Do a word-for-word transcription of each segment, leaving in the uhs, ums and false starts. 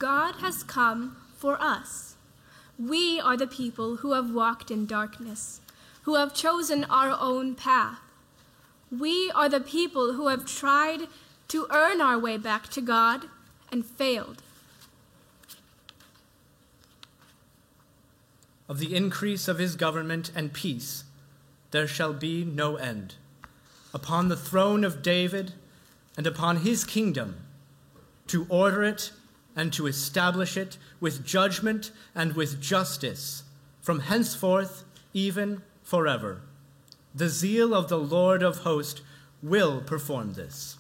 God has come for us. We are the people who have walked in darkness, who have chosen our own path. We are the people who have tried to earn our way back to God and failed. Of the increase of his government and peace there shall be no end, upon the throne of David and upon his kingdom, to order it and to establish it with judgment and with justice, from henceforth even forever. The zeal of the Lord of hosts will perform this.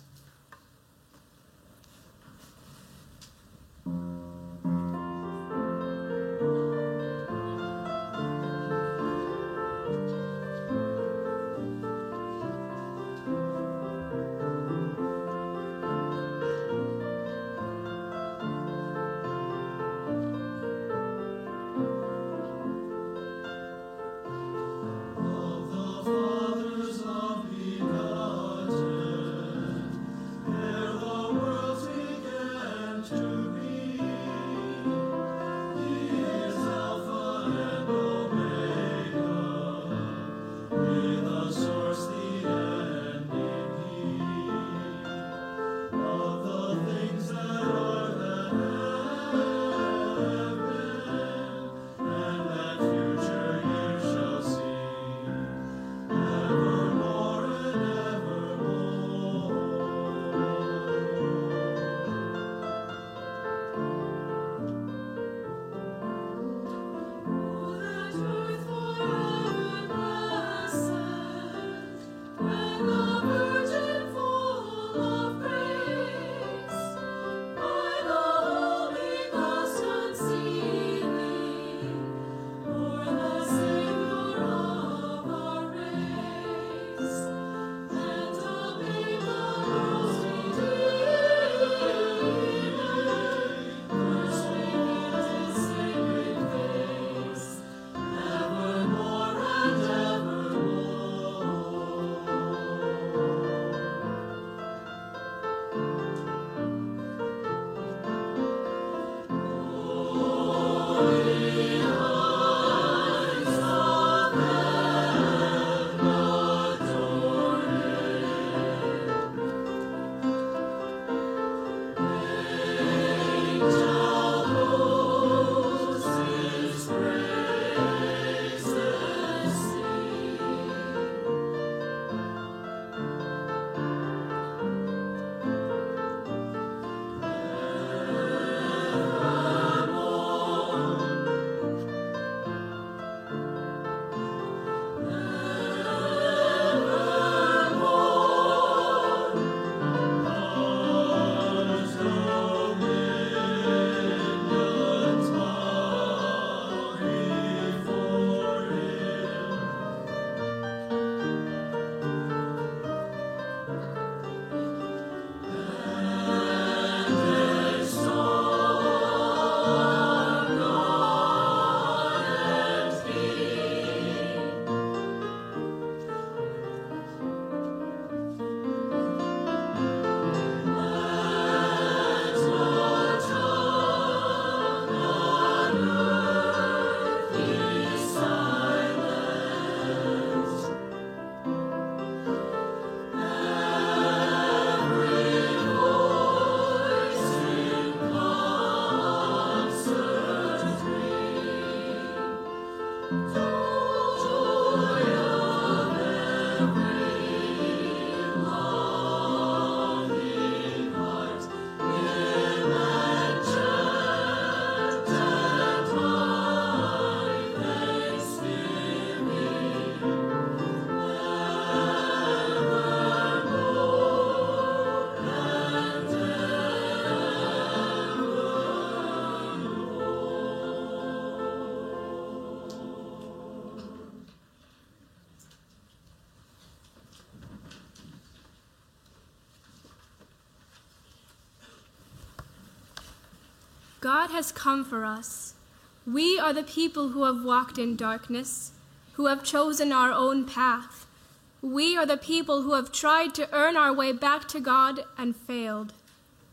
God has come for us. We are the people who have walked in darkness, who have chosen our own path. We are the people who have tried to earn our way back to God and failed.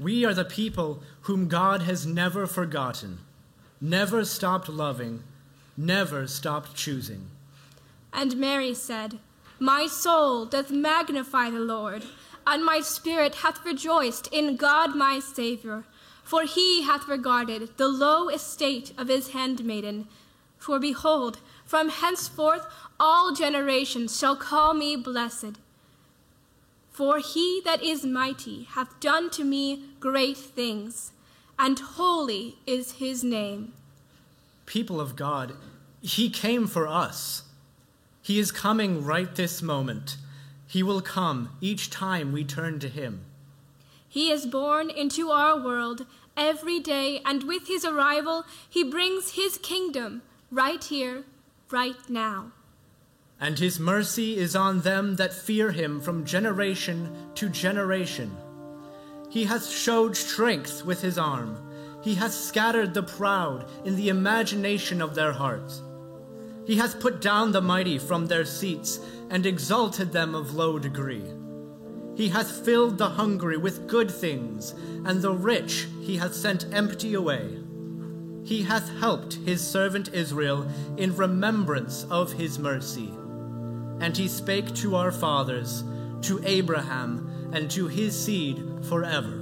We are the people whom God has never forgotten, never stopped loving, never stopped choosing. And Mary said, My soul doth magnify the Lord, and my spirit hath rejoiced in God my Saviour, for he hath regarded the low estate of his handmaiden. For behold, from henceforth all generations shall call me blessed. For he that is mighty hath done to me great things, and holy is his name. People of God, he came for us. He is coming right this moment. He will come each time we turn to him. He is born into our world every day, and with his arrival, he brings his kingdom right here, right now. And his mercy is on them that fear him from generation to generation. He hath showed strength with his arm. He hath scattered the proud in the imagination of their hearts. He hath put down the mighty from their seats and exalted them of low degree. He hath filled the hungry with good things, and the rich he hath sent empty away. He hath helped his servant Israel in remembrance of his mercy. And he spake to our fathers, to Abraham, and to his seed forever.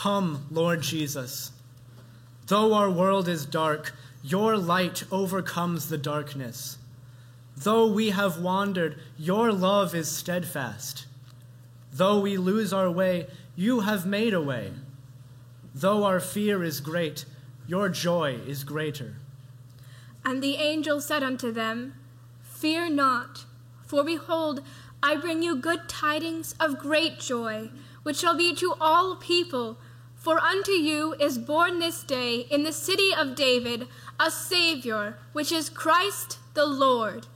Come, Lord Jesus. Though our world is dark, your light overcomes the darkness. Though we have wandered, your love is steadfast. Though we lose our way, you have made a way. Though our fear is great, your joy is greater. And the angel said unto them, Fear not, for behold, I bring you good tidings of great joy, which shall be to all people. For unto you is born this day in the city of David a Savior, which is Christ the Lord.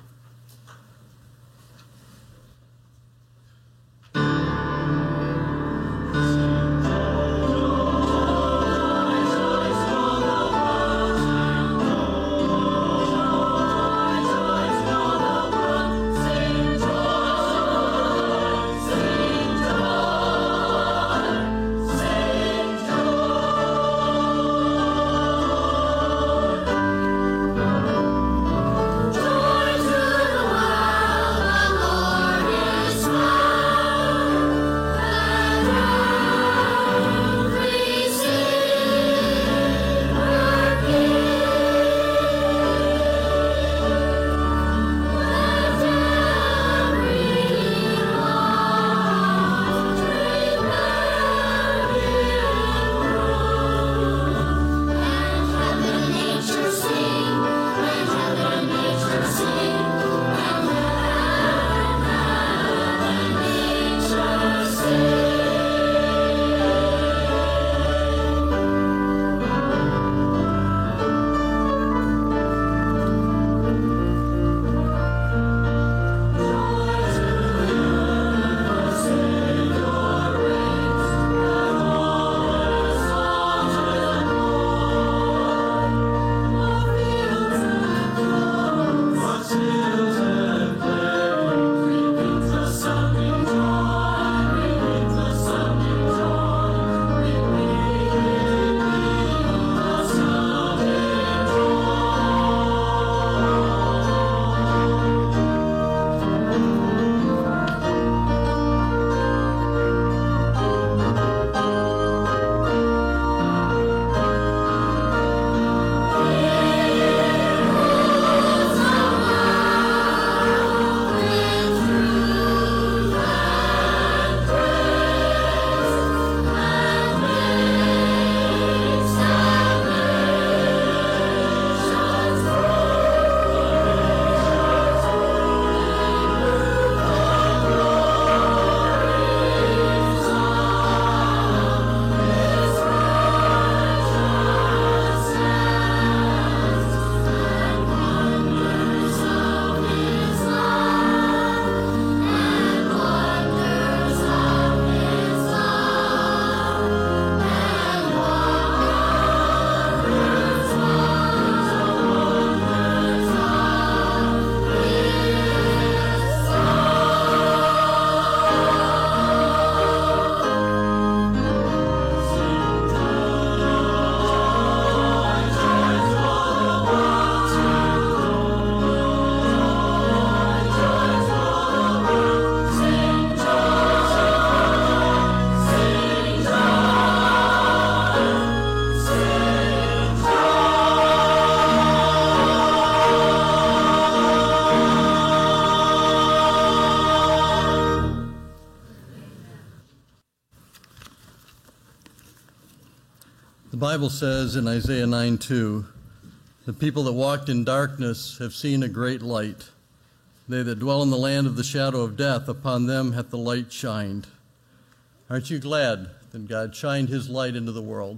The Bible says in Isaiah nine two, the people that walked in darkness have seen a great light. They that dwell in the land of the shadow of death, upon them hath the light shined. Aren't you glad that God shined his light into the world?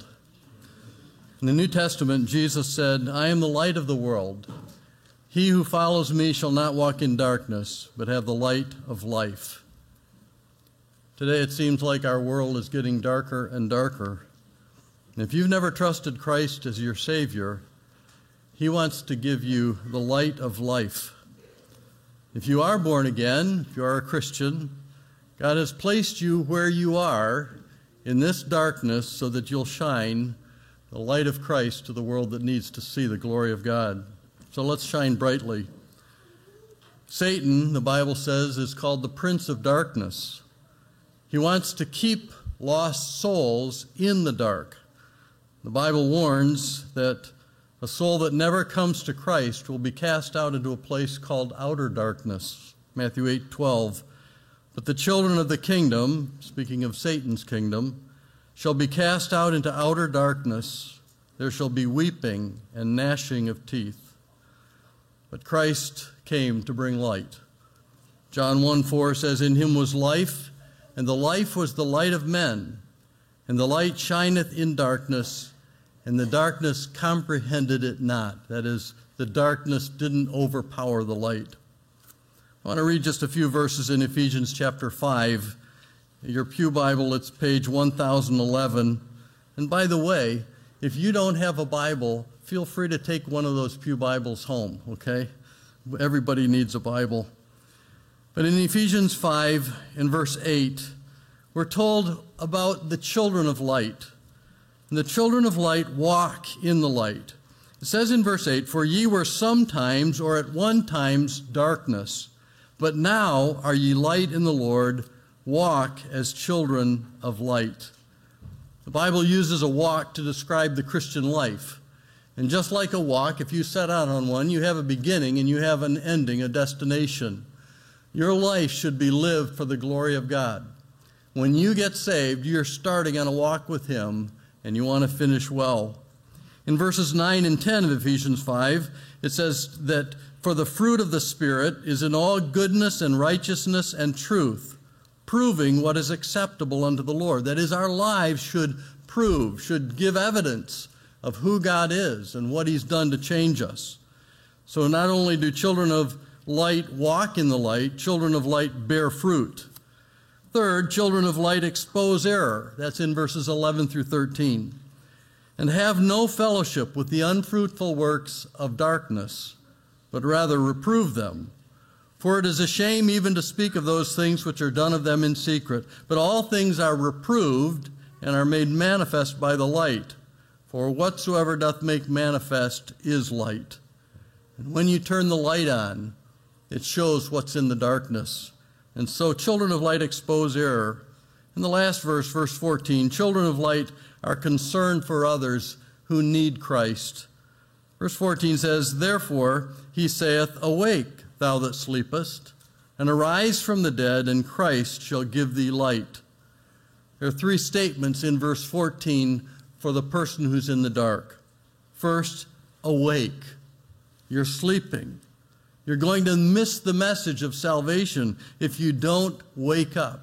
In the New Testament, Jesus said, I am the light of the world. He who follows me shall not walk in darkness, but have the light of life. Today it seems like our world is getting darker and darker. And if you've never trusted Christ as your Savior, he wants to give you the light of life. If you are born again, if you are a Christian, God has placed you where you are in this darkness so that you'll shine the light of Christ to the world that needs to see the glory of God. So let's shine brightly. Satan, the Bible says, is called the prince of darkness. He wants to keep lost souls in the dark. The Bible warns that a soul that never comes to Christ will be cast out into a place called outer darkness, Matthew eight twelve. But the children of the kingdom, speaking of Satan's kingdom, shall be cast out into outer darkness. There shall be weeping and gnashing of teeth. But Christ came to bring light. John one four says, "In him was life, and the life was the light of men. And the light shineth in darkness, and the darkness comprehended it not." That is, the darkness didn't overpower the light. I want to read just a few verses in Ephesians chapter five. Your pew Bible, it's page one thousand eleven. And by the way, if you don't have a Bible, feel free to take one of those pew Bibles home, okay? Everybody needs a Bible. But in Ephesians five, in verse eight, we're told about the children of light. And the children of light walk in the light. It says in verse eight, "For ye were sometimes, or at one times, darkness, but now are ye light in the Lord. Walk as children of light." The Bible uses a walk to describe the Christian life. And just like a walk, if you set out on one, you have a beginning and you have an ending, a destination. Your life should be lived for the glory of God. When you get saved, you're starting on a walk with Him, and you want to finish well. In verses nine and ten of Ephesians five, it says that, "For the fruit of the Spirit is in all goodness and righteousness and truth, proving what is acceptable unto the Lord." That is, our lives should prove, should give evidence of who God is and what He's done to change us. So not only do children of light walk in the light, children of light bear fruit. Third, children of light expose error. That's in verses eleven through thirteen. "And have no fellowship with the unfruitful works of darkness, but rather reprove them. For it is a shame even to speak of those things which are done of them in secret. But all things are reproved and are made manifest by the light. For whatsoever doth make manifest is light." And when you turn the light on, it shows what's in the darkness. And so children of light expose error. In the last verse, verse fourteen, children of light are concerned for others who need Christ. Verse fourteen says, "Therefore he saith, Awake, thou that sleepest, and arise from the dead, and Christ shall give thee light." There are three statements in verse fourteen for the person who's in the dark. First, awake. You're sleeping. You're going to miss the message of salvation if you don't wake up.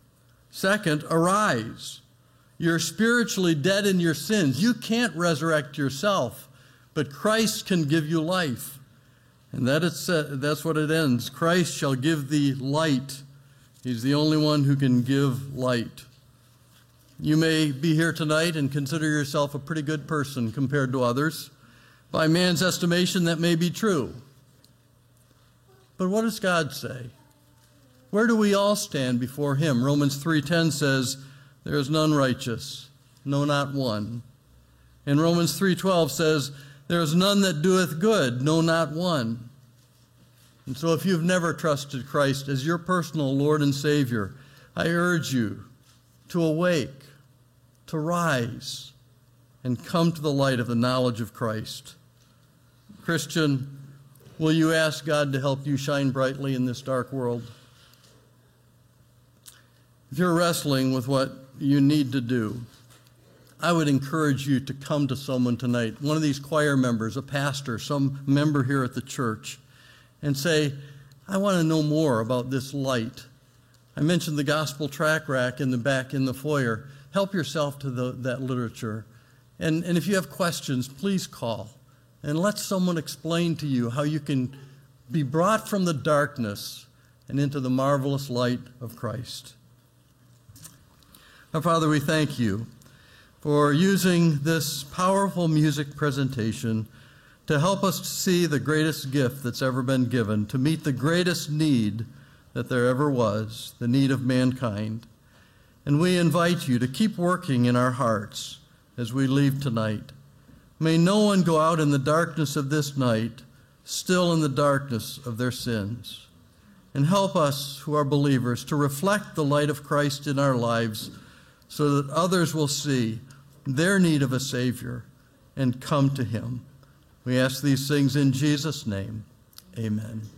Second, arise. You're spiritually dead in your sins. You can't resurrect yourself, but Christ can give you life. And that is, that's what it ends. Christ shall give thee light. He's the only one who can give light. You may be here tonight and consider yourself a pretty good person compared to others. By man's estimation, that may be true. But what does God say? Where do we all stand before Him? Romans three ten says, "There is none righteous, no, not one." And Romans three twelve says, "There is none that doeth good, no, not one." And so if you've never trusted Christ as your personal Lord and Savior, I urge you to awake, to rise, and come to the light of the knowledge of Christ. Christian, will you ask God to help you shine brightly in this dark world? If you're wrestling with what you need to do, I would encourage you to come to someone tonight, one of these choir members, a pastor, some member here at the church, and say, "I want to know more about this light." I mentioned the gospel tract rack in the back in the foyer. Help yourself to the, that literature. And, and if you have questions, please call. And let someone explain to you how you can be brought from the darkness and into the marvelous light of Christ. Our Father, we thank you for using this powerful music presentation to help us to see the greatest gift that's ever been given, to meet the greatest need that there ever was, the need of mankind. And we invite you to keep working in our hearts as we leave tonight. May no one go out in the darkness of this night, still in the darkness of their sins. And help us who are believers to reflect the light of Christ in our lives so that others will see their need of a Savior and come to him. We ask these things in Jesus' name. Amen.